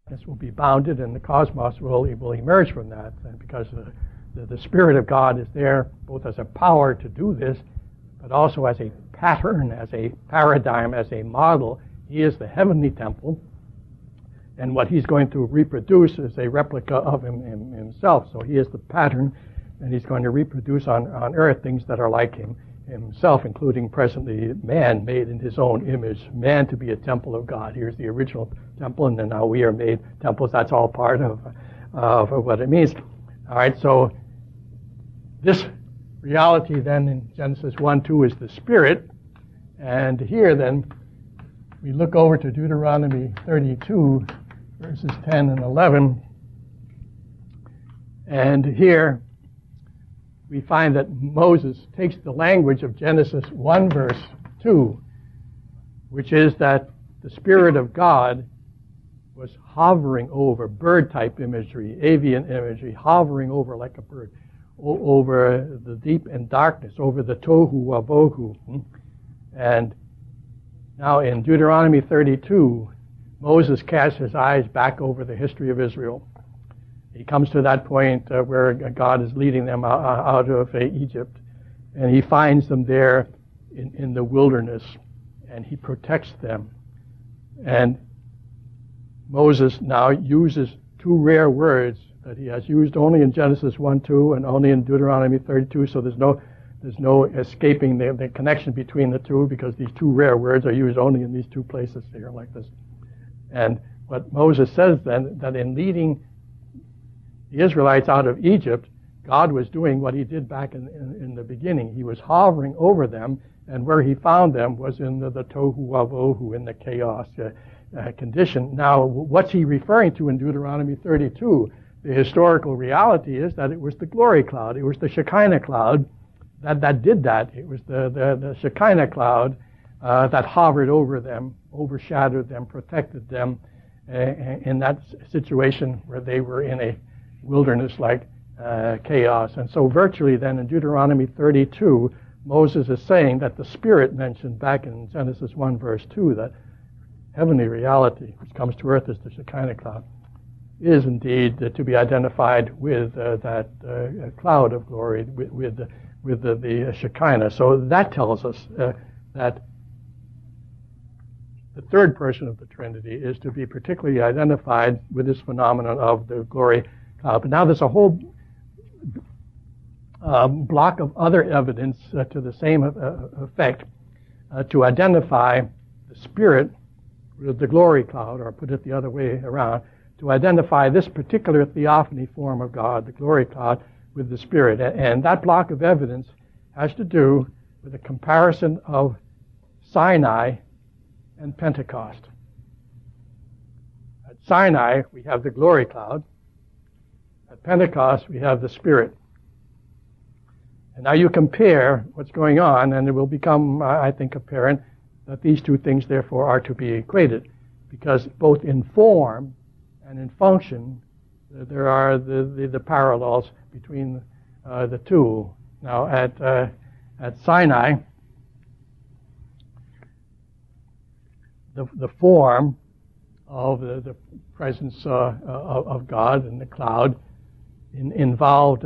this will be bounded, and the cosmos will emerge from that. And because the Spirit of God is there both as a power to do this, but also as a pattern, as a paradigm, as a model. He is the heavenly temple, and what he's going to reproduce is a replica of himself. So he is the pattern, and he's going to reproduce on earth things that are like himself, including presently man made in his own image, man to be a temple of God. Here's the original temple, and then now we are made temples. That's all part of what it means. All right, so this reality then in Genesis 1:2 is the Spirit, and here then we look over to Deuteronomy 32, verses 10 and 11, and here we find that Moses takes the language of Genesis 1, verse 2, which is that the Spirit of God was hovering over, bird-type imagery, avian imagery, hovering over like a bird, over the deep and darkness, over the tohu wabohu. And now in Deuteronomy 32, Moses casts his eyes back over the history of Israel. He comes to that point where God is leading them out of Egypt, and he finds them there in the wilderness, and he protects them. And Moses now uses two rare words that he has used only in Genesis 1:2 and only in Deuteronomy 32, so there's no escaping the connection between the two, because these two rare words are used only in these two places here like this. And what Moses says then, that in leading the Israelites out of Egypt, God was doing what he did back in the beginning. He was hovering over them, and where he found them was in the tohu wabohu, in the chaos condition. Now, what's he referring to in Deuteronomy 32? The historical reality is that it was the glory cloud. It was the Shekinah cloud that did that. It was the Shekinah cloud that hovered over them, overshadowed them, protected them in that situation where they were in a wilderness-like chaos. And so virtually then in Deuteronomy 32, Moses is saying that the Spirit mentioned back in Genesis 1, verse 2, that heavenly reality, which comes to earth as the Shekinah cloud, is indeed to be identified with that cloud of glory, with the Shekinah. So that tells us that the third person of the Trinity is to be particularly identified with this phenomenon of the glory cloud. But now there's a whole block of other evidence to the same effect to identify the Spirit with the glory cloud, or put it the other way around, to identify this particular theophany form of God, the glory cloud, with the Spirit. And that block of evidence has to do with a comparison of Sinai and Pentecost. At Sinai, we have the glory cloud. At Pentecost, we have the Spirit. And now you compare what's going on, and it will become, I think, apparent that these two things, therefore, are to be equated, because both in form and in function, there are the parallels between the two. Now, at Sinai, the form of the presence of God in the cloud involved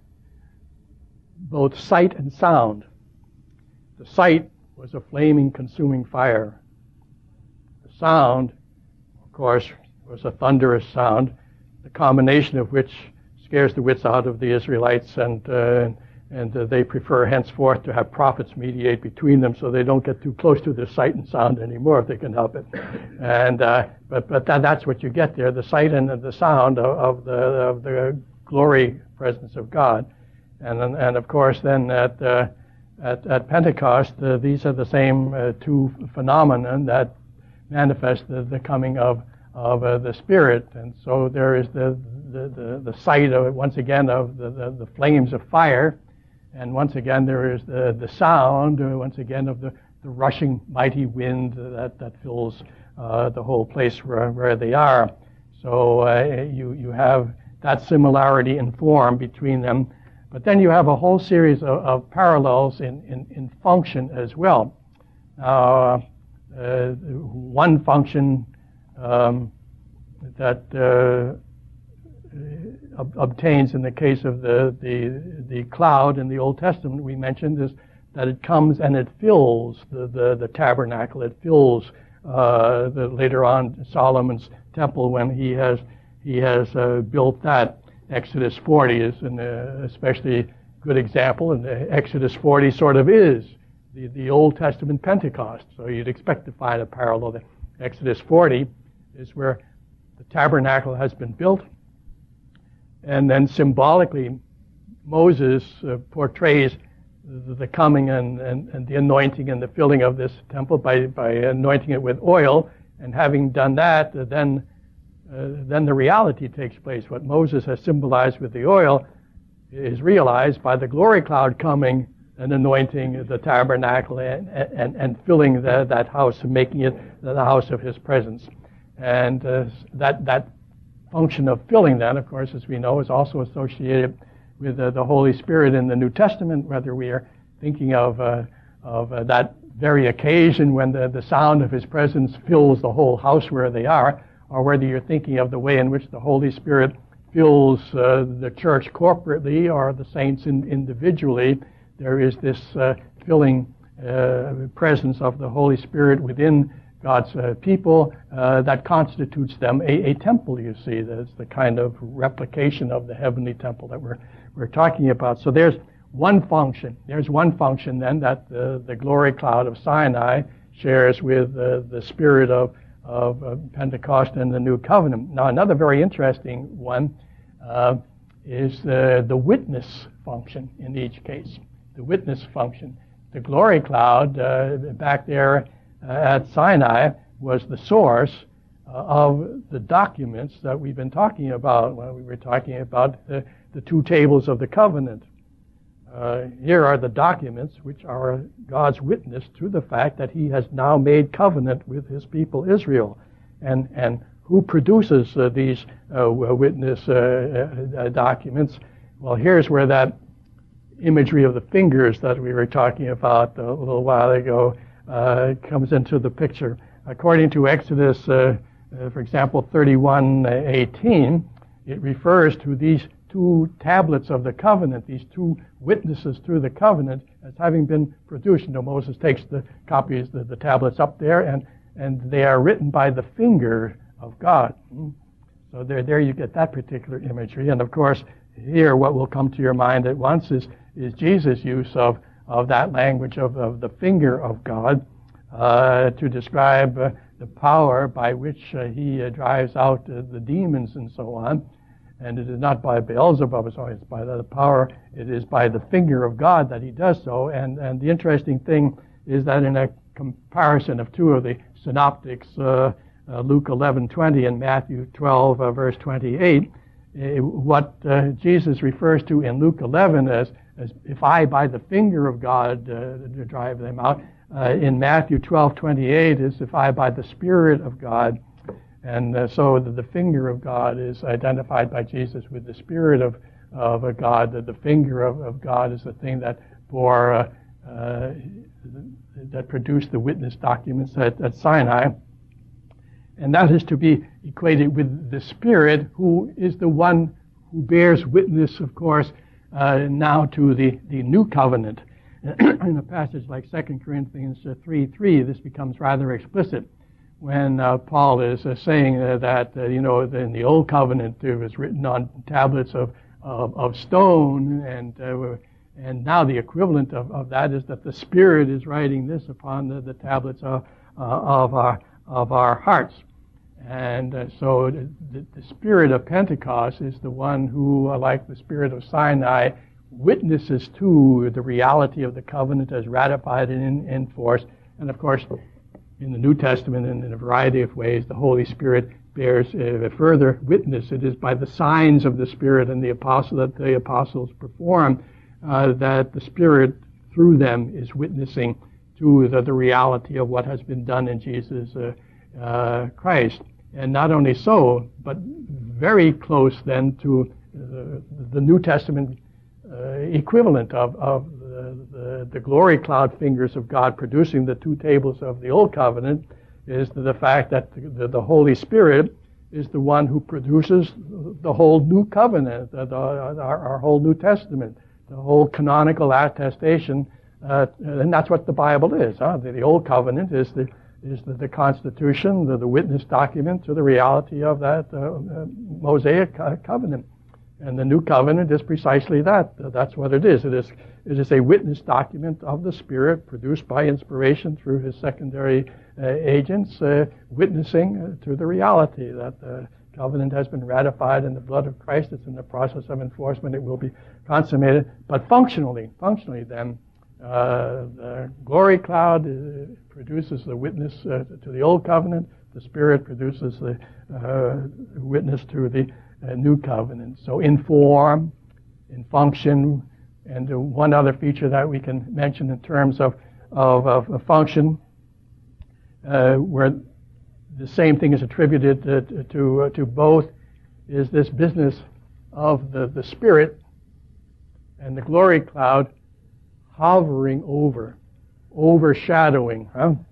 both sight and sound. The sight was a flaming, consuming fire. The sound, of course, was a thunderous sound, the combination of which scares the wits out of the Israelites, and they prefer henceforth to have prophets mediate between them, so they don't get too close to the sight and sound anymore if they can help it. And but that's what you get there: the sight and the sound of the glory presence of God. And of course, then at Pentecost, these are the same two phenomena that manifest the coming of the Spirit. And so there is the sight of, once again, of the flames of fire, and once again there is the sound, once again, of the rushing mighty wind that fills the whole place where they are. So you have that similarity in form between them. But then you have a whole series of parallels in function as well. One function obtains in the case of the cloud in the Old Testament we mentioned is that it comes and it fills the tabernacle. It fills later on Solomon's temple when he has built that. Exodus 40 is an especially good example, and Exodus 40 sort of is the Old Testament Pentecost. So you'd expect to find a parallel there. Exodus 40 is where the tabernacle has been built, and then symbolically Moses portrays the coming and the anointing and the filling of this temple by anointing it with oil, and having done that, then the reality takes place. What Moses has symbolized with the oil is realized by the glory cloud coming and anointing the tabernacle and filling that house and making it the house of his presence. And that function of filling then, of course, as we know, is also associated with the Holy Spirit in the New Testament, whether we are thinking of that very occasion when the sound of his presence fills the whole house where they are, or whether you're thinking of the way in which the Holy Spirit fills the church corporately or the saints individually. There is this filling presence of the Holy Spirit within God's people that constitutes them a temple, you see. That's the kind of replication of the heavenly temple that we're talking about. So there's one function. There's one function then that the glory cloud of Sinai shares with the spirit of Pentecost and the New Covenant. Now, another very interesting one is the witness function in each case. The witness function. The glory cloud back there at Sinai was the source of the documents that we've been talking about when we were talking about the two tables of the covenant. Here are the documents which are God's witness to the fact that he has now made covenant with his people Israel. And who produces these witness documents? Well, here's where that imagery of the fingers that we were talking about a little while ago comes into the picture. According to Exodus, for example, 31:18, it refers to these two tablets of the covenant, these two witnesses through the covenant, as having been produced. You know, Moses takes the copies, the tablets up there, and they are written by the finger of God. So there you get that particular imagery. And of course, here what will come to your mind at once is Jesus' use of that language of the finger of God to describe the power by which he drives out the demons and so on. And it is not by Beelzebub, it's by the power, it is by the finger of God that he does so. And the interesting thing is that in a comparison of two of the synoptics, Luke 11:20 and Matthew 12, verse 28, what Jesus refers to in Luke 11 as if I by the finger of God drive them out, in Matthew 12:28 is if I by the Spirit of God. And so the finger of God is identified by Jesus with the Spirit of God. The finger of God is the thing that that produced the witness documents at Sinai. And that is to be equated with the Spirit, who is the one who bears witness, of course, now to the new covenant. In a passage like 2 Corinthians 3:3, this becomes rather explicit when Paul is saying that, in the Old Covenant it was written on tablets of stone, and now the equivalent of that is that the Spirit is writing this upon the tablets of our hearts. And so the Spirit of Pentecost is the one who, like the Spirit of Sinai, witnesses to the reality of the covenant as ratified and enforced. And of course, in the New Testament, in a variety of ways, the Holy Spirit bears a further witness. It is by the signs of the Spirit and the apostles perform that the Spirit, through them, is witnessing to the reality of what has been done in Jesus Christ. And not only so, but very close then to the New Testament equivalent of the glory cloud fingers of God producing the two tables of the Old Covenant is the fact that the Holy Spirit is the one who produces the whole new covenant, our whole New Testament, the whole canonical attestation, and that's what the Bible is. The Old Covenant is the Constitution, the witness document to the reality of that Mosaic covenant. And the New Covenant is precisely that. That's what it is. It is a witness document of the Spirit produced by inspiration through his secondary agents, witnessing to the reality that the covenant has been ratified in the blood of Christ. It's in the process of enforcement. It will be consummated. But functionally then, the glory cloud produces the witness to the Old Covenant. The Spirit produces the witness to the New Covenant. So in form, in function, and one other feature that we can mention in terms of function, where the same thing is attributed to both, is this business of the Spirit and the glory cloud hovering over, overshadowing.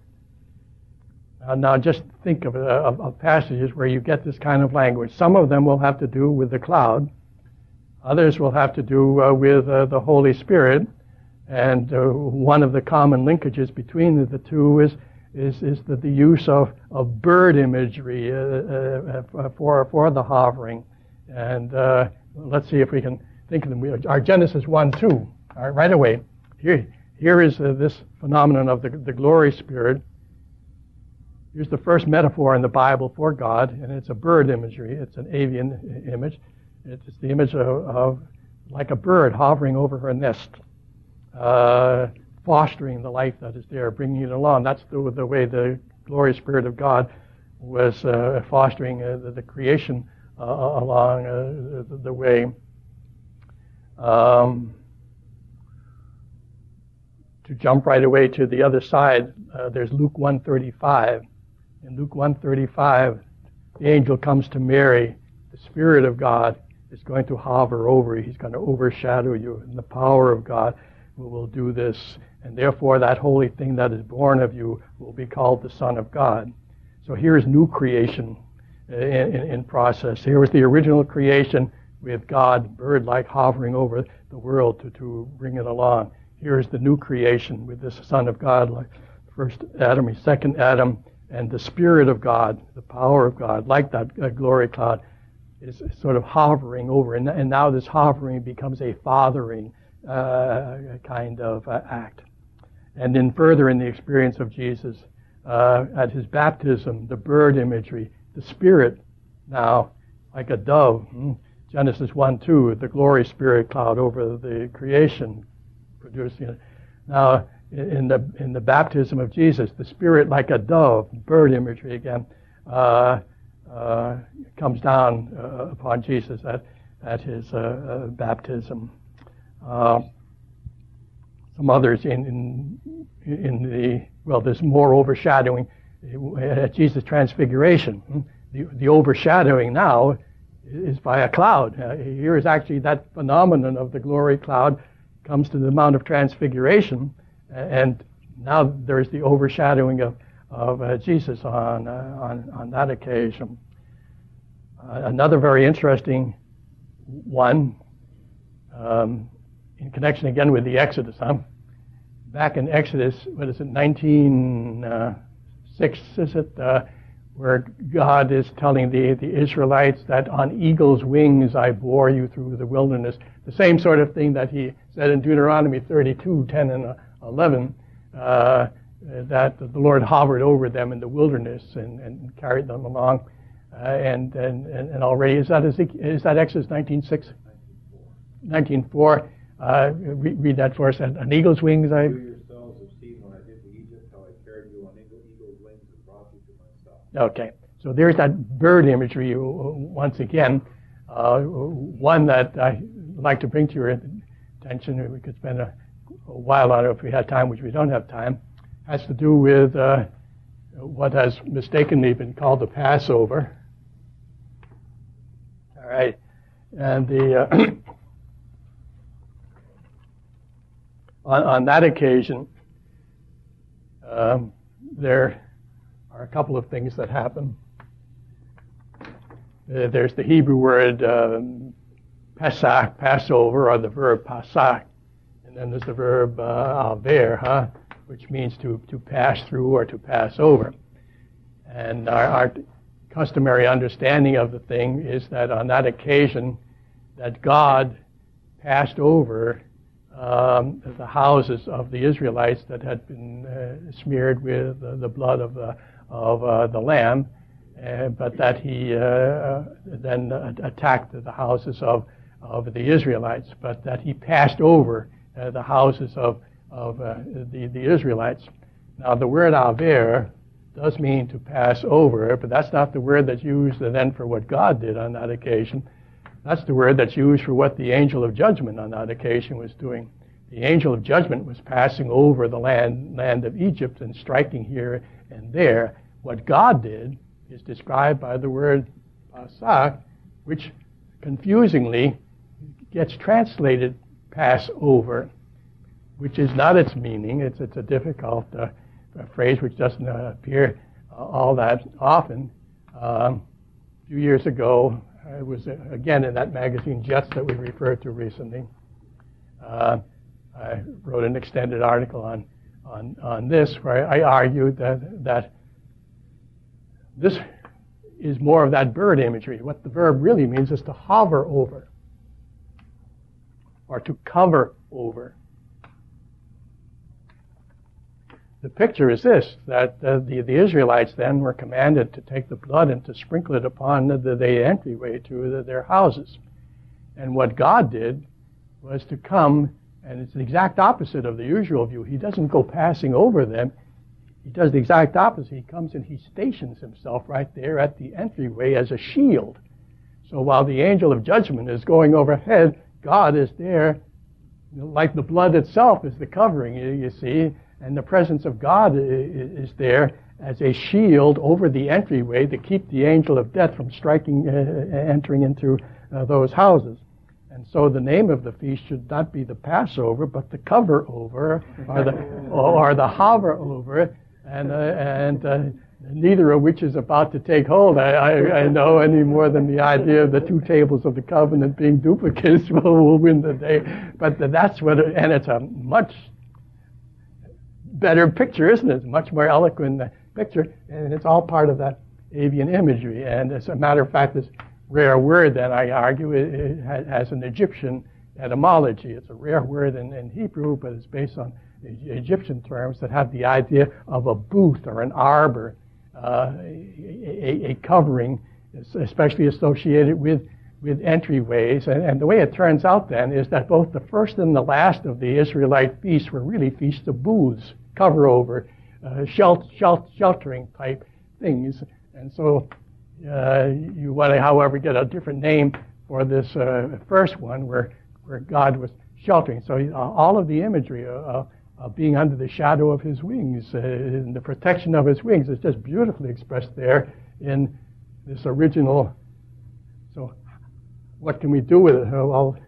Now just think of passages where you get this kind of language. Some of them will have to do with the cloud. Others will have to do with the Holy Spirit. And one of the common linkages between the two is the use of bird imagery for the hovering. And let's see if we can think of them. Our Genesis 1:2, right away. Here is this phenomenon of the glory Spirit. Here's the first metaphor in the Bible for God, and it's a bird imagery. It's an avian image. It's the image of like a bird hovering over her nest, fostering the life that is there, bringing it along. That's the way the glory Spirit of God was fostering the creation along the way. To jump right away to the other side, there's Luke 1:35. In Luke 1:35, the angel comes to Mary. The Spirit of God is going to hover over you. He's going to overshadow you. And the power of God will do this. And therefore, that holy thing that is born of you will be called the Son of God. So here is new creation in process. Here was the original creation with God, bird-like, hovering over the world to bring it along. Here is the new creation with this Son of God, like first Adam, second Adam, and the Spirit of God, the power of God, like that glory cloud, is sort of hovering over. And now this hovering becomes a fathering kind of act. And then further in the experience of Jesus, at his baptism, the bird imagery, the Spirit now, like a dove, Genesis 1:2, the glory Spirit cloud over the creation, producing it. Now, in the baptism of Jesus, the Spirit, like a dove, bird imagery again, comes down upon Jesus at his baptism. Some others in there's more overshadowing at Jesus' transfiguration. The overshadowing now is by a cloud. Here is actually that phenomenon of the glory cloud comes to the Mount of Transfiguration, and now there's the overshadowing of Jesus on that occasion. Another very interesting one, in connection again with the Exodus. Back in Exodus, 19:6, is it, where God is telling the Israelites that on eagle's wings I bore you through the wilderness. The same sort of thing that he said in Deuteronomy 32:10 and 11, that the Lord hovered over them in the wilderness and carried them along. And already, is that Exodus 19:6? 19:4. Read that for us. On eagle's wings I... You yourselves have seen what I did to Egypt, how I carried you on eagle's wings and brought you to myself. Okay. So there's that bird imagery once again. One that I would like to bring to your attention, we could spend a while on it if we had time, which we don't have time, has to do with what has mistakenly been called the Passover. All right. And the on that occasion, there are a couple of things that happen. there's the Hebrew word Pesach, Passover, or the verb Pasach. And then there's the verb aver, which means to pass through or to pass over. And our customary understanding of the thing is that on that occasion that God passed over the houses of the Israelites that had been smeared with the blood of the lamb, but that he then attacked the houses of the Israelites, but that he passed over the houses of the Israelites. Now the word aver does mean to pass over, but that's not the word that's used then for what God did on that occasion. That's the word that's used for what the angel of judgment on that occasion was doing. The angel of judgment was passing over the land of Egypt and striking here and there. What God did is described by the word Pasach, which confusingly gets translated pass over, which is not its meaning. It's a difficult phrase which doesn't appear all that often. A few years ago, I was again in that magazine Jets that we referred to recently. I wrote an extended article on this where I argued that this is more of that bird imagery. What the verb really means is to hover over or to cover over. The picture is this, that the Israelites then were commanded to take the blood and to sprinkle it upon the entryway to their houses. And what God did was to come, and it's the exact opposite of the usual view. He doesn't go passing over them. He does the exact opposite. He comes and he stations himself right there at the entryway as a shield. So while the angel of judgment is going overhead, God is there, like the blood itself is the covering, you see, and the presence of God is there as a shield over the entryway to keep the angel of death from entering into those houses. And so the name of the feast should not be the Passover, but the cover over, or the hover over, and neither of which is about to take hold. I know any more than the idea of the two tables of the covenant being duplicates will win the day. But that's what, and it's a much better picture, isn't it? It's a much more eloquent picture, and it's all part of that avian imagery. And as a matter of fact, this rare word that I argue it has an Egyptian etymology. It's a rare word in Hebrew, but it's based on Egyptian terms that have the idea of a booth or an arbor, a covering, especially associated with entryways. And the way it turns out then is that both the first and the last of the Israelite feasts were really feasts of booths, cover over, sheltering type things. And so you want to, however, get a different name for this first one where God was sheltering. So all of the imagery of being under the shadow of his wings, and the protection of his wings is just beautifully expressed there in this original. So what can we do with it? Well,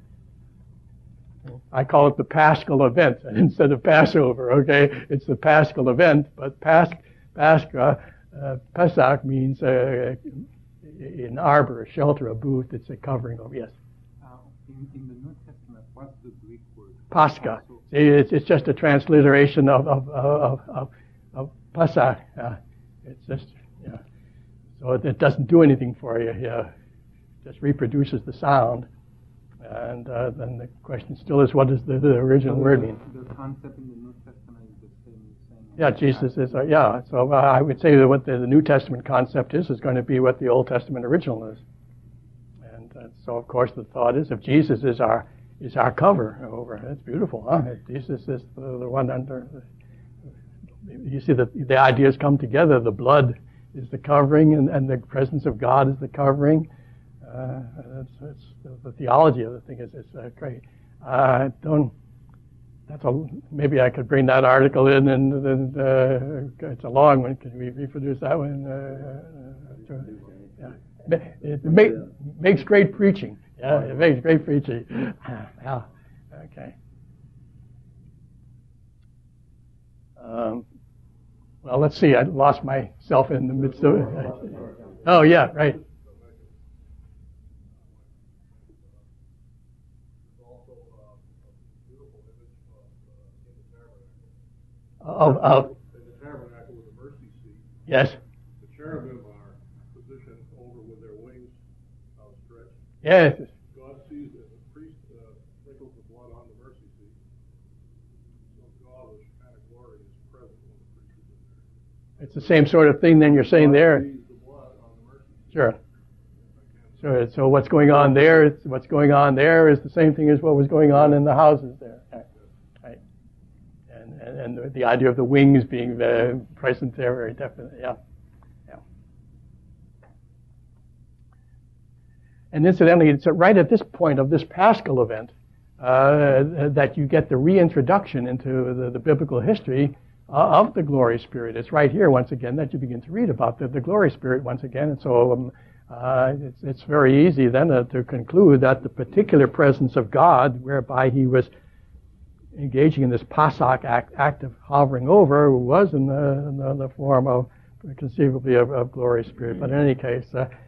I call it the Paschal event instead of Passover, okay? It's the Paschal event, but Pesach means an arbor, a shelter, a booth. It's a covering over, yes. In the New Testament, what's the Greek word? Pascha. It's just a transliteration of Pesach. It's just, yeah. So it doesn't do anything for you. Yeah. It just reproduces the sound. And then the question still is, what does the original word mean? The concept in the New Testament is the same. Yeah, Jesus is, yeah. So I would say that what the New Testament concept is going to be what the Old Testament original is. And so, of course, the thought is, if Jesus is our cover over, it's beautiful, huh? If Jesus is the one under, you see the ideas come together. The blood is the covering, and the presence of God is the covering. It's the theology of the thing is great. Maybe I could bring that article in, and it's a long one. Can we reproduce that one? Yeah. It makes great preaching. Yeah, it makes great preaching. Yeah. Okay. Well, let's see. I lost myself in the midst of it. Oh, yeah, right. beautiful image in the tabernacle. Of In the tabernacle with the mercy seat, yes, the cherubim are positioned over with their wings outstretched. yes. God sees that the priest sprinkles the blood on the mercy seat. So God's kind of glory is present when the priest is in there. It's the same sort of thing then you're saying there. God sees the blood on the mercy seat. Sure. Sure. So what's going on there is the same thing as what was going on in the houses there. Right. And the idea of the wings being present there very definitely. Yeah. Yeah. And incidentally, it's right at this point of this Paschal event that you get the reintroduction into the biblical history of the glory spirit. It's right here once again that you begin to read about the glory spirit once again. And so it's very easy then to conclude that the particular presence of God, whereby he was engaging in this Pasach act of hovering over, was in the form of conceivably of glory spirit. But in any case,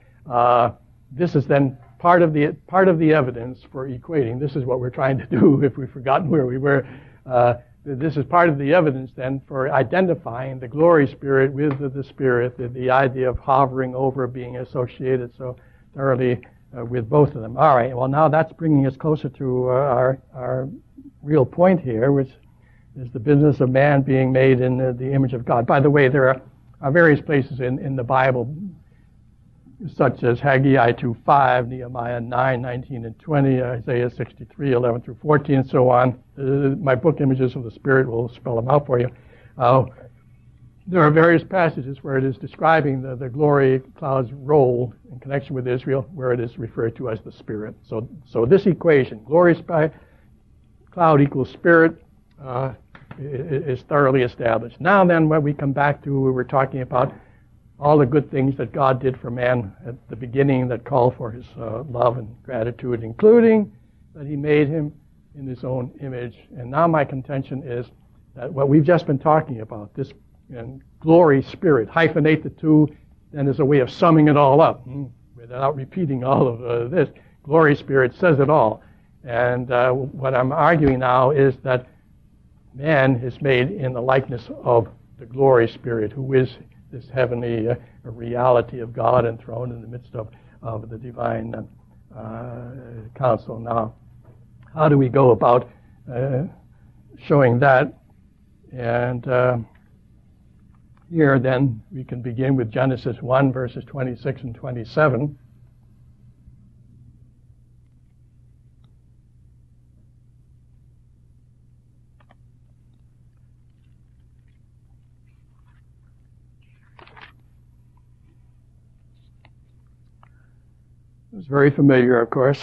this is then part of the evidence for equating. This is what we're trying to do if we've forgotten where we were. This is part of the evidence then for identifying the glory spirit with the spirit, the idea of hovering over being associated so thoroughly with both of them. All right, well now that's bringing us closer to our real point here, which is the business of man being made in the image of God. By the way, there are various places in the Bible, such as Haggai 2:5, Nehemiah 9:19 and 20, Isaiah 63:11 through 14, and so on. My book, Images of the Spirit, will spell them out for you. There are various passages where it is describing the glory cloud's role in connection with Israel, where it is referred to as the Spirit. So this equation, glory cloud equals Spirit, is thoroughly established. Now then, when we come back to, we were talking about all the good things that God did for man at the beginning that call for his love and gratitude, including that he made him in his own image. And now my contention is that what we've just been talking about, this glory spirit, hyphenate the two, then as a way of summing it all up, without repeating all of this. Glory spirit says it all. And what I'm arguing now is that man is made in the likeness of the glory spirit, who is this heavenly reality of God enthroned in the midst of the divine counsel. Now, how do we go about showing that? And here, then, we can begin with Genesis 1, verses 26 and 27. It's very familiar, of course.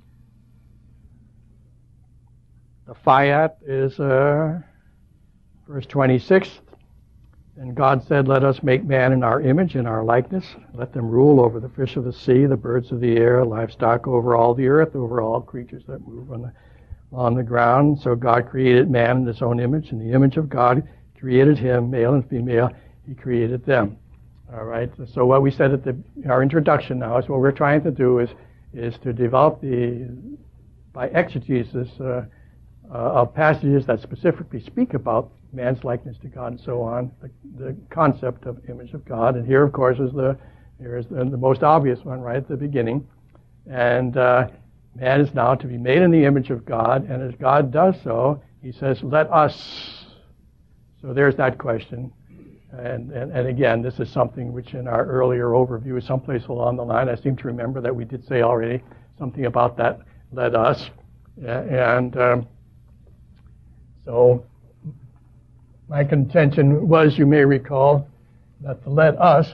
The Fayat is verse 26. And God said, "Let us make man in our image, in our likeness. Let them rule over the fish of the sea, the birds of the air, livestock over all the earth, over all creatures that move on the ground." So God created man in his own image. In the image of God created him, male and female, he created them. All right. So what we said at our introduction now is what we're trying to do is to develop by exegesis of passages that specifically speak about man's likeness to God and so on, the concept of image of God. And here, of course, is the most obvious one right at the beginning. And man is now to be made in the image of God, and as God does so, he says, "Let us." So there's that question. And again, this is something which in our earlier overview, someplace along the line, I seem to remember that we did say already something about that, "let us." So my contention was, you may recall, that the "let us"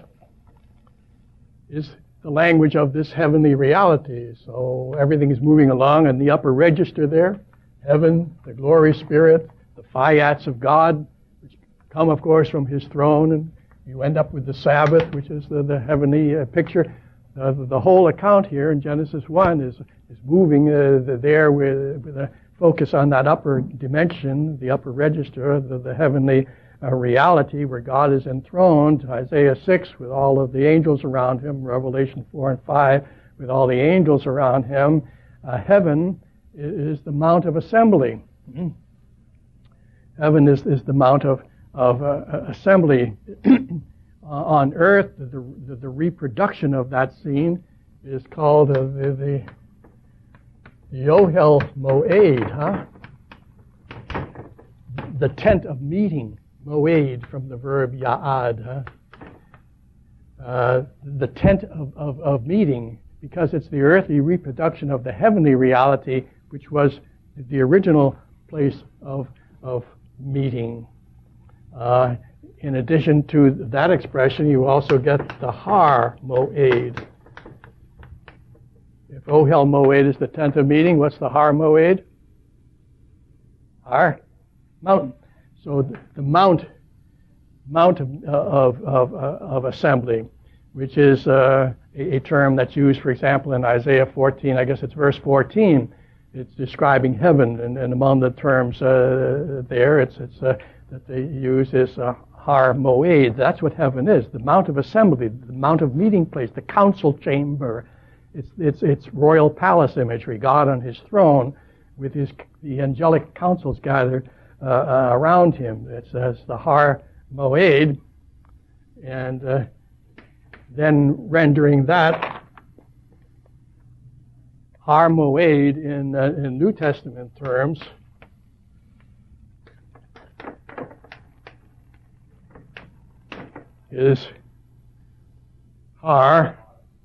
is the language of this heavenly reality. So everything is moving along in the upper register there. Heaven, the glory spirit, the Fayats of God, come, of course, from his throne, and you end up with the Sabbath, which is the heavenly picture. The whole account here in Genesis 1 is moving there with a focus on that upper dimension, the upper register, the heavenly reality where God is enthroned. Isaiah 6 with all of the angels around him, Revelation 4 and 5 with all the angels around him. Heaven is the Mount of Assembly. Heaven is the Mount of assembly. On earth, the reproduction of that scene is called the Ohel Moed, the tent of meeting, Moed from the verb Ya'ad. The tent of meeting, because it's the earthly reproduction of the heavenly reality, which was the original place of meeting. In addition to that expression, you also get the Har Moed. If Ohel Moed is the tent of meeting, what's the Har Moed? Har? Mountain. So the mount of assembly, which is a term that's used, for example, in Isaiah 14, I guess it's verse 14. It's describing heaven, and among the terms there, it's that they use is Har Moed. That's what heaven is: the Mount of Assembly, the Mount of Meeting Place, the council chamber. It's royal palace imagery. God on His throne, with the angelic councils gathered around Him. It says the Har Moed, and then rendering that Har Moed in New Testament terms is Har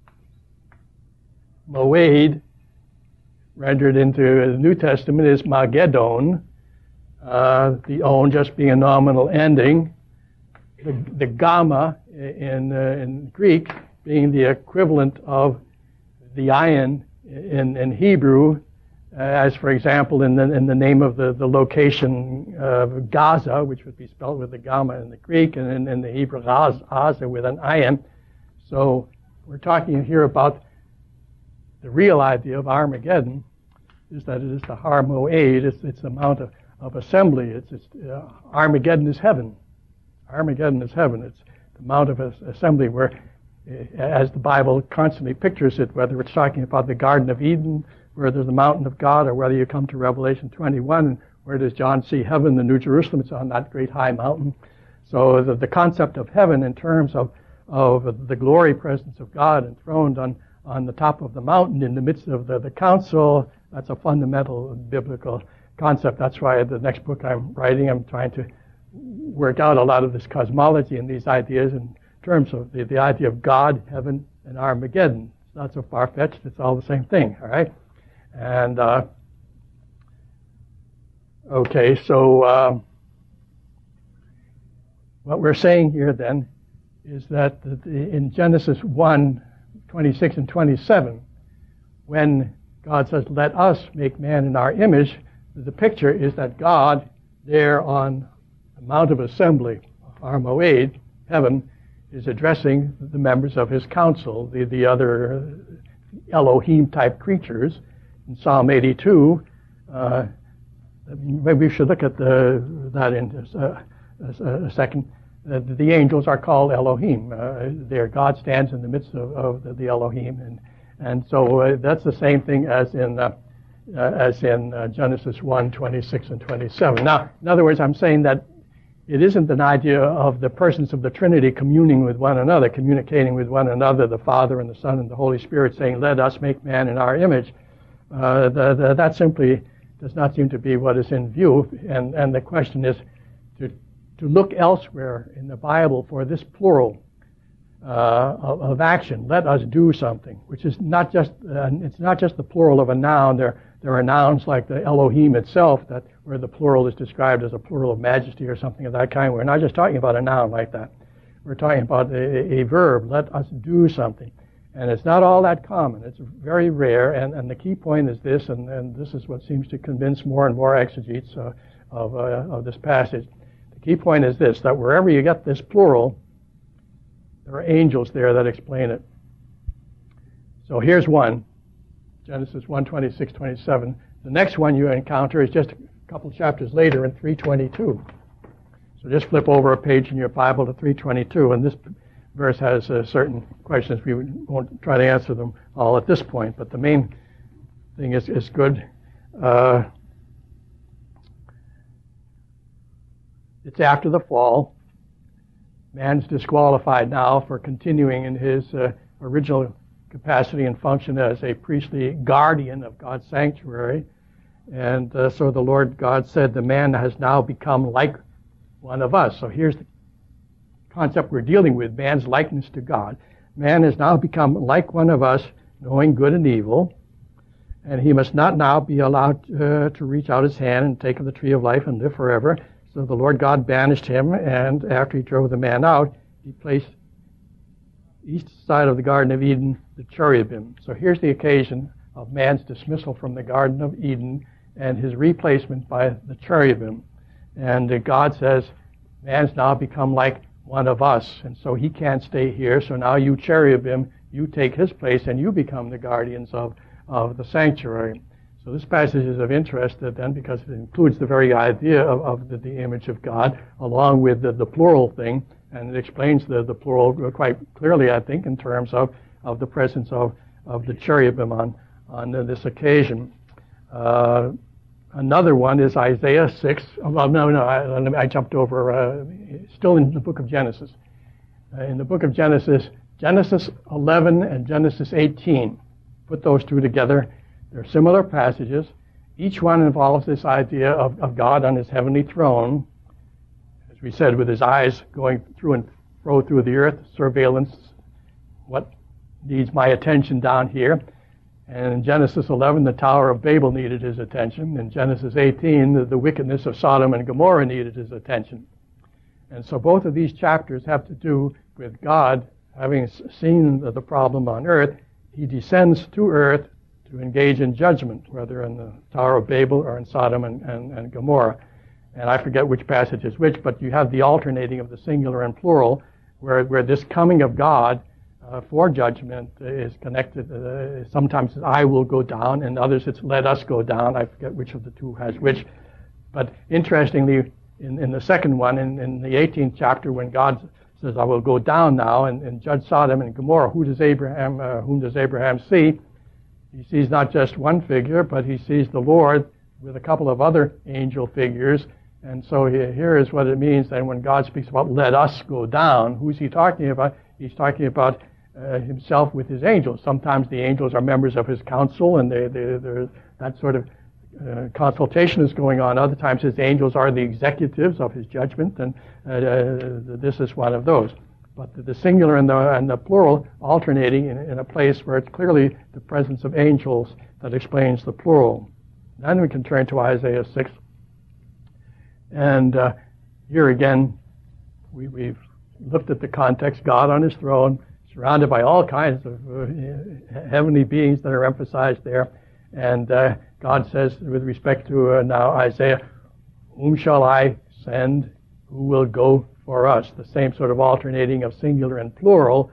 Moed, rendered into the New Testament, is Magedon. The on just being a nominal ending. The gamma in Greek being the equivalent of the ayin in Hebrew, as for example in the name of the location of Gaza, which would be spelled with the gamma in the Greek, and in the Hebrew Gaza with an ayin. So we're talking here about the real idea of Armageddon, is that it is the Har Moed. It's the Mount of Assembly. Armageddon is heaven. Armageddon is heaven. It's the Mount of Assembly, where, as the Bible constantly pictures it, whether it's talking about the Garden of Eden, where there's the mountain of God, or whether you come to Revelation 21, where does John see heaven, the New Jerusalem? It's on that great high mountain. So the concept of heaven in terms of the glory presence of God enthroned on the top of the mountain in the midst of the council, that's a fundamental biblical concept. That's why the next book I'm writing, I'm trying to work out a lot of this cosmology and these ideas in terms of the idea of God, heaven, and Armageddon. It's not so far-fetched. It's all the same thing, all right? And, okay, so what we're saying here then is that in Genesis 1:26 and 27, when God says, "Let us make man in our image," the picture is that God, there on the Mount of Assembly, Har Moed, heaven, is addressing the members of His council, the other Elohim-type creatures. In Psalm 82, maybe we should look at that in a second. The angels are called Elohim. There, God stands in the midst of the Elohim, and so that's the same thing as in Genesis 1:26 and 27. Now, in other words, I'm saying that it isn't an idea of the persons of the Trinity communing with one another, communicating with one another, the Father and the Son and the Holy Spirit, saying, "Let us make man in our image." That simply does not seem to be what is in view, and the question is to look elsewhere in the Bible for this plural of action. Let us do something, which is not just it's not just the plural of a noun. There are nouns like the Elohim itself, that where the plural is described as a plural of majesty or something of that kind. We're not just talking about a noun like that. We're talking about a verb. Let us do something. And it's not all that common. It's very rare, and the key point is this, and this is what seems to convince more and more exegetes of this passage. The key point is this, that wherever you get this plural, there are angels there that explain it. So here's one, Genesis 1:26, 27. The next one you encounter is just a couple chapters later in 3:22. So just flip over a page in your Bible to 3:22, and this verse has certain questions. We won't try to answer them all at this point, but the main thing is good. It's after the fall. Man's disqualified now for continuing in his original capacity and function as a priestly guardian of God's sanctuary. And so the Lord God said, the man has now become like one of us. So here's the concept we're dealing with, man's likeness to God. Man has now become like one of us, knowing good and evil, and he must not now be allowed to reach out his hand and take of the tree of life and live forever. So the Lord God banished him, and after he drove the man out, he placed east side of the Garden of Eden the cherubim. So here's the occasion of man's dismissal from the Garden of Eden and his replacement by the cherubim. And God says, man's now become like one of us, and so he can't stay here. So now you cherubim, you take his place, and you become the guardians of the sanctuary. So this passage is of interest then because it includes the very idea of the image of God, along with the plural thing, and it explains the plural quite clearly, I think, in terms of the presence of the cherubim on this occasion. Another one is Isaiah 6. I jumped over, still in the book of Genesis. In the book of Genesis, Genesis 11 and Genesis 18. Put those two together. They're similar passages. Each one involves this idea of God on his heavenly throne, as we said, with his eyes going through and fro through the earth, surveillance, what needs my attention down here. And in Genesis 11, the Tower of Babel needed his attention. In Genesis 18, the wickedness of Sodom and Gomorrah needed his attention. And so both of these chapters have to do with God having seen the problem on earth. He descends to earth to engage in judgment, whether in the Tower of Babel or in Sodom and Gomorrah. And I forget which passage is which, but you have the alternating of the singular and plural, where this coming of God for judgment is connected. Sometimes I will go down, and others it's let us go down. I forget which of the two has which. But interestingly, in the second one, in the 18th chapter, when God says, I will go down now and judge Sodom and Gomorrah, whom does Abraham see? He sees not just one figure, but he sees the Lord with a couple of other angel figures. And so here is what it means then when God speaks about let us go down. Who's he talking about? He's talking about himself with his angels. Sometimes the angels are members of his council, and that sort of consultation is going on. Other times his angels are the executives of his judgment, and this is one of those. But the singular and the plural alternating in a place where it's clearly the presence of angels that explains the plural. Then we can turn to Isaiah 6. And here again, we've looked at the context, God on his throne, surrounded by all kinds of heavenly beings that are emphasized there. And God says, with respect to now Isaiah, whom shall I send? Who will go for us? The same sort of alternating of singular and plural,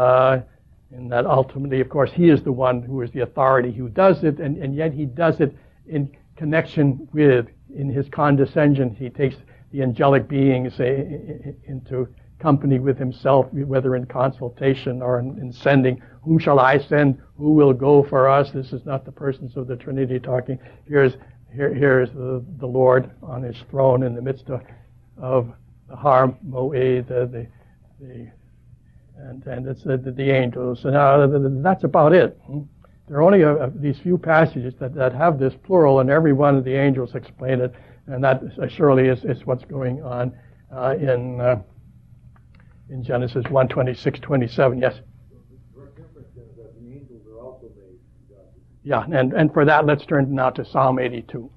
in that ultimately, of course, he is the one who is the authority who does it, and yet he does it in connection with, in his condescension, he takes the angelic beings into company with himself, whether in consultation or in sending. Whom shall I send? Who will go for us? This is not the persons of the Trinity talking. Here is the Lord on his throne in the midst of the Har Moed, and it's the angels. And that's about it. There are only these few passages that have this plural, and every one of the angels explain it, and that surely is what's going on in Genesis 1:26-27. Yes? Direct difference is that the angels are also made God. Yeah, and for that, let's turn now to Psalm 82.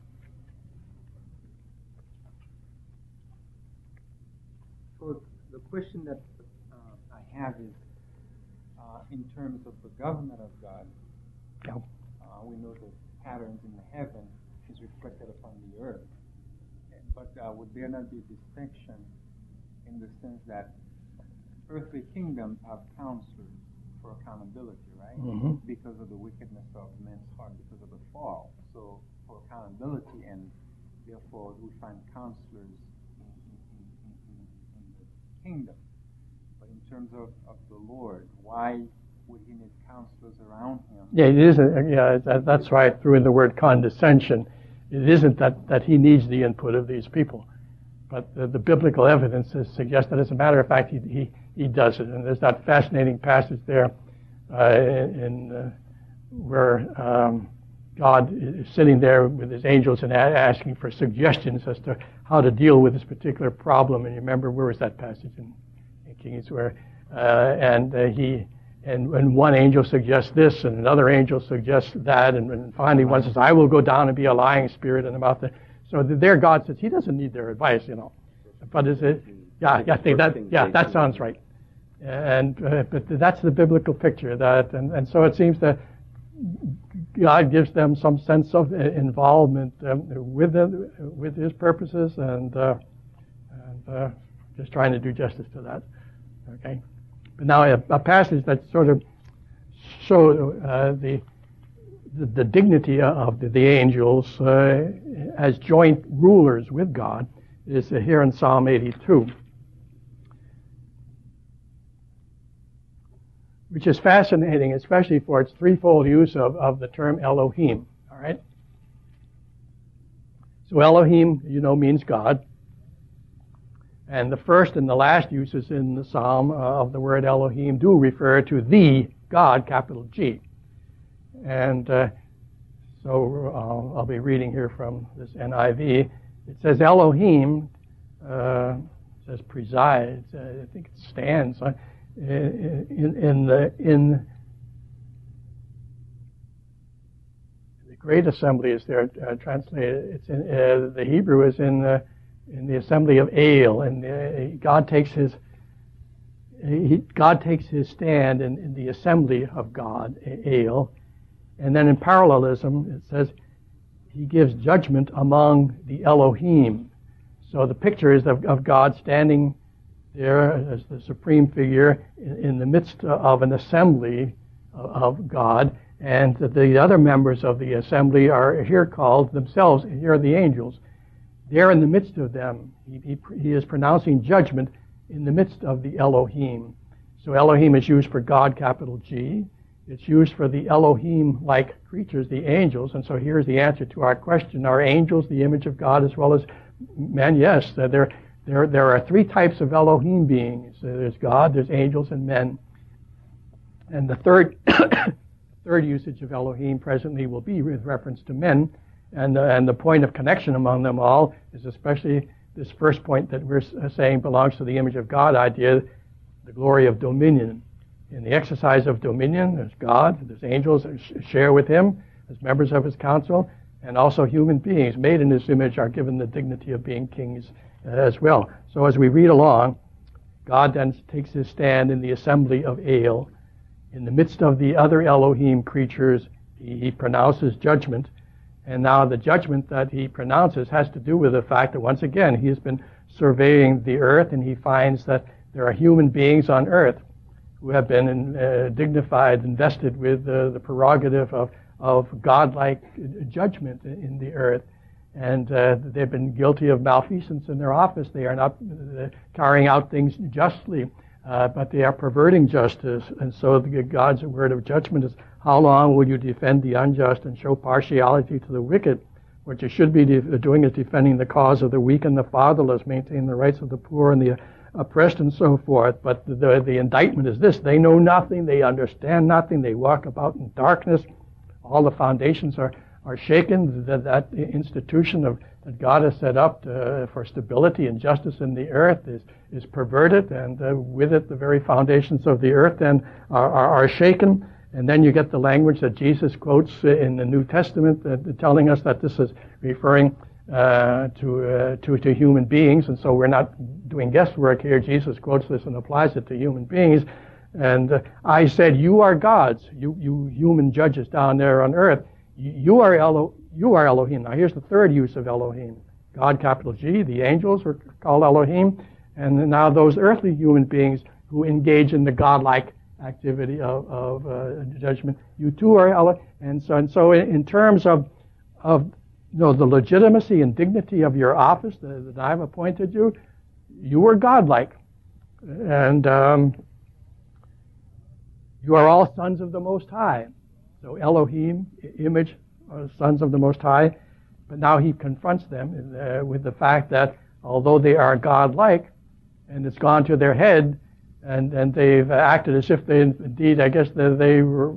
So the question that I have is, in terms of the government of God, Yeah. We know the patterns in the heaven is reflected upon the earth. But would there not be a distinction in the sense that earthly kingdoms have counselors for accountability, right? Mm-hmm. Because of the wickedness of men's heart, because of the fall. So for accountability, and therefore we find counselors in the kingdom. But in terms of the Lord, why would he need counselors around him. Yeah, it isn't. Yeah, that's why I threw in the word condescension. It isn't that he needs the input of these people, but the biblical evidence suggests that, as a matter of fact, he does it. And there's that fascinating passage there where God is sitting there with his angels and asking for suggestions as to how to deal with this particular problem. And you remember, where was that passage in Kings, where when one angel suggests this and another angel suggests that, and finally one says, I will go down and be a lying spirit in the mouth. So there God says he doesn't need their advice, But is it? Yeah, that sounds right. And but that's the biblical picture, and so it seems that God gives them some sense of involvement with his purposes, and just trying to do justice to that. Okay, but now a passage that sort of shows the dignity of the angels as joint rulers with God is here in Psalm 82, which is fascinating, especially for its threefold use of the term Elohim. All right. So Elohim, means God. And the first and the last uses in the psalm of the word Elohim do refer to the God, capital G. And so I'll be reading here from this NIV. It says Elohim, says presides. I think it stands in the Great Assembly is there translated. It's in the Hebrew is in the assembly of Ale, and God takes his stand in the assembly of God, Ale, and then in parallelism it says he gives judgment among the Elohim. So the picture is of God standing there as the supreme figure in the midst of an assembly of God, and the other members of the assembly are here called themselves, here are the angels. There in the midst of them, he is pronouncing judgment in the midst of the Elohim. So Elohim is used for God, capital G. It's used for the Elohim-like creatures, the angels. And so here's the answer to our question. Are angels the image of God as well as men? Yes. There are three types of Elohim beings. There's God, there's angels, and men. And the third usage of Elohim presently will be with reference to men. And the point of connection among them all is especially this first point that we're saying belongs to the image of God idea, the glory of dominion. In the exercise of dominion, there's God, there's angels that share with him as members of his council, and also human beings made in his image are given the dignity of being kings as well. So as we read along, God then takes his stand in the assembly of Ale. In the midst of the other Elohim creatures, he pronounces judgment. And now the judgment that he pronounces has to do with the fact that, once again, he has been surveying the earth, and he finds that there are human beings on earth who have been dignified, invested with the prerogative of godlike judgment in the earth. And they've been guilty of malfeasance in their office. They are not carrying out things justly, but they are perverting justice. And so God's word of judgment is, how long will you defend the unjust and show partiality to the wicked? What you should be doing is defending the cause of the weak and the fatherless, maintaining the rights of the poor and the oppressed and so forth. But the indictment is this: they know nothing, they understand nothing, they walk about in darkness. All the foundations are shaken. That institution that God has set up for stability and justice in the earth is perverted, and with it the very foundations of the earth then are shaken. And then you get the language that Jesus quotes in the New Testament telling us that this is referring to human beings, and so we're not doing guesswork here. Jesus quotes this and applies it to human beings. And I said, you are gods, you human judges down there on earth. You are Elohim. Now here's the third use of Elohim. God, capital G, the angels were called Elohim, and now those earthly human beings who engage in the godlike activity of judgment. You too are Elohim. And so in terms of the legitimacy and dignity of your office that I've appointed you, you are godlike. And You are all sons of the Most High. So Elohim, image, sons of the Most High. But now he confronts them with the fact that although they are God-like, and it's gone to their head, and they've acted as if they indeed, I guess, they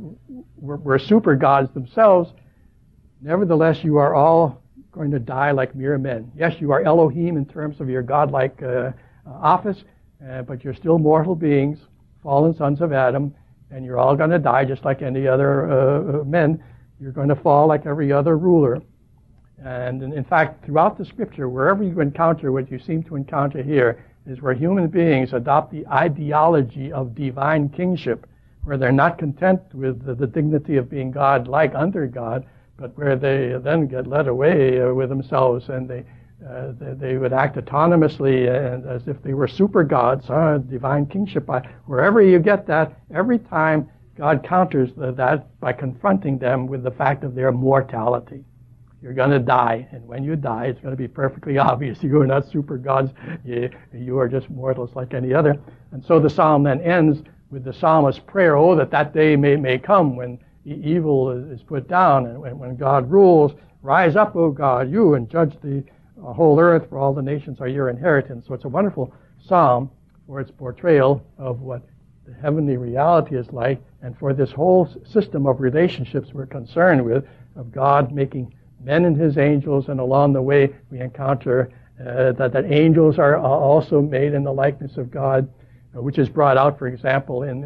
were super gods themselves, nevertheless, you are all going to die like mere men. Yes, you are Elohim in terms of your God-like office, but you're still mortal beings, fallen sons of Adam, and you're all going to die just like any other men. You're going to fall like every other ruler. And in fact, throughout the Scripture, wherever you encounter what you seem to encounter here, is where human beings adopt the ideology of divine kingship, where they're not content with the dignity of being God-like under God, but where they then get led away with themselves, and they would act autonomously and as if they were super gods, divine kingship. Wherever you get that, every time God counters that by confronting them with the fact of their mortality. You're going to die, and when you die, it's going to be perfectly obvious. You are not super gods. You are just mortals like any other. And so the psalm then ends with the psalmist's prayer, oh, that day may come when evil is put down, and when God rules. Rise up, O God, you, and judge the whole earth, for all the nations are your inheritance. So it's a wonderful psalm for its portrayal of what the heavenly reality is like, and for this whole system of relationships we're concerned with, of God making men and his angels, and along the way we encounter that angels are also made in the likeness of God, which is brought out, for example, in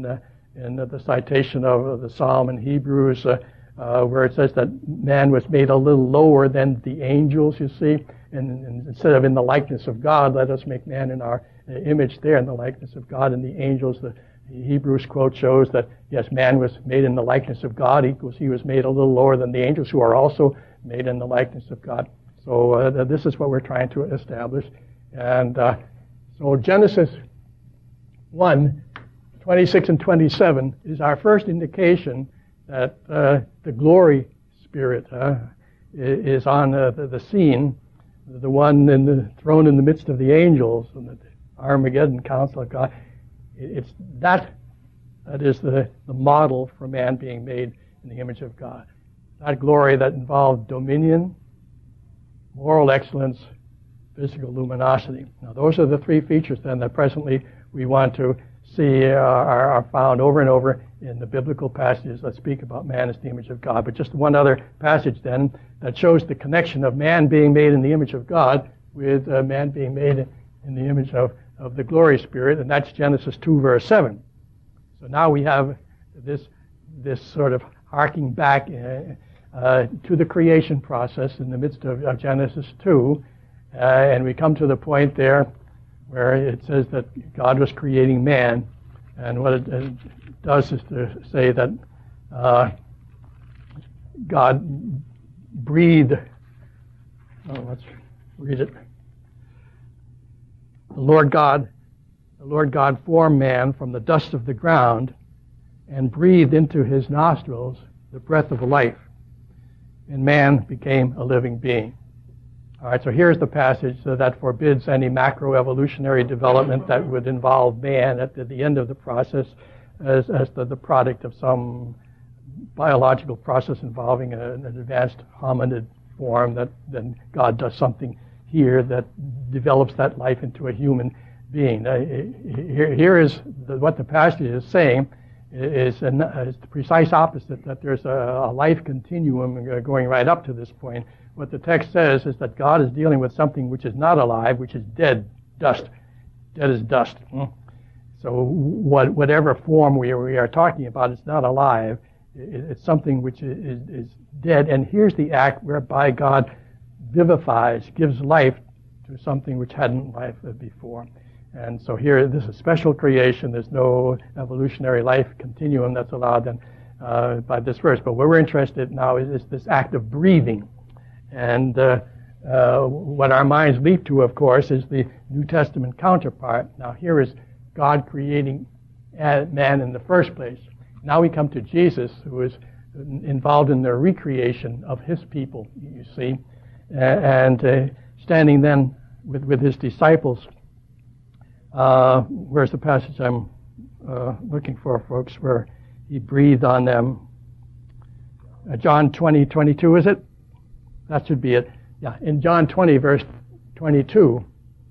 the citation of the Psalm in Hebrews, where it says that man was made a little lower than the angels, you see, and instead of in the likeness of God, let us make man in our image there, in the likeness of God, and the angels. The Hebrews quote shows that, yes, man was made in the likeness of God, equals he was made a little lower than the angels, who are also made in the likeness of God. So this is what we're trying to establish. And so Genesis 1:26 and 27 is our first indication that the glory spirit is on the scene, the one in the throne in the midst of the angels, and the Armageddon council of God. It's that is the model for man being made in the image of God. That glory that involved dominion, moral excellence, physical luminosity. Now, those are the three features then that presently we want to see are found over and over in the biblical passages that speak about man as the image of God. But just one other passage then that shows the connection of man being made in the image of God with man being made in the image of the glory spirit, and that's Genesis 2, verse 7. So now we have this sort of harking back to the creation process in the midst of Genesis 2, and we come to the point there where it says that God was creating man, and what it does is to say that God breathed. Let's read it. The Lord God formed man from the dust of the ground and breathed into his nostrils the breath of life, and man became a living being. All right, so here's the passage that forbids any macroevolutionary development that would involve man at the end of the process as the product of some biological process involving an advanced hominid form, that then God does something here that develops that life into a human being. Here is what the passage is saying is the precise opposite, that there's a life continuum going right up to this point. What the text says is that God is dealing with something which is not alive, which is dead, dust. Dead as dust. So whatever form we are talking about, it's not alive. It's something which is dead. And here's the act whereby God vivifies, gives life to something which hadn't life before. And so here, this is special creation. There's no evolutionary life continuum that's allowed then by this verse. But what we're interested in now is this act of breathing. And what our minds leap to, of course, is the New Testament counterpart. Now, here is God creating man in the first place. Now we come to Jesus, who is involved in the recreation of his people, you see, and standing then with his disciples. Where's the passage I'm looking for, folks, where he breathed on them. John 20:22, is it? That should be it. Yeah, in John 20, verse 22.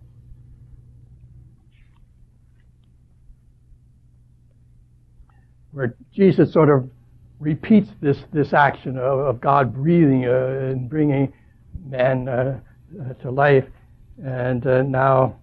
Where Jesus sort of repeats this action of God breathing and bringing man to life. And now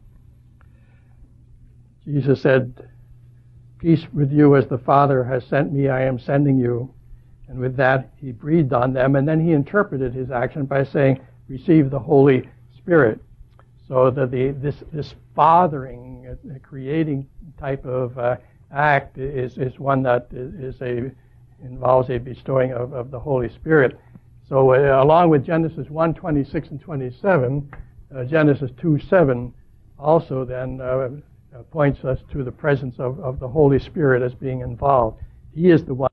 Jesus said, "Peace with you, as the Father has sent me, I am sending you." And with that, he breathed on them, and then he interpreted his action by saying, "Receive the Holy Spirit." So that this fathering, creating type of act is one that involves a bestowing of the Holy Spirit. So along with Genesis 1:26 and 27, Genesis 2:7 also then points us to the presence of the Holy Spirit as being involved. He is the one